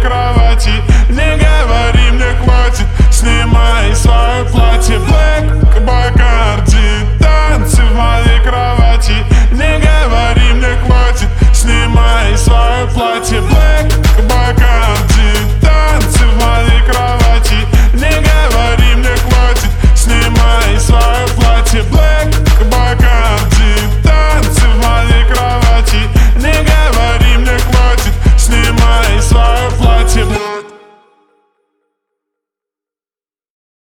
кровати. Не говори мне хватит, снимай свое платье,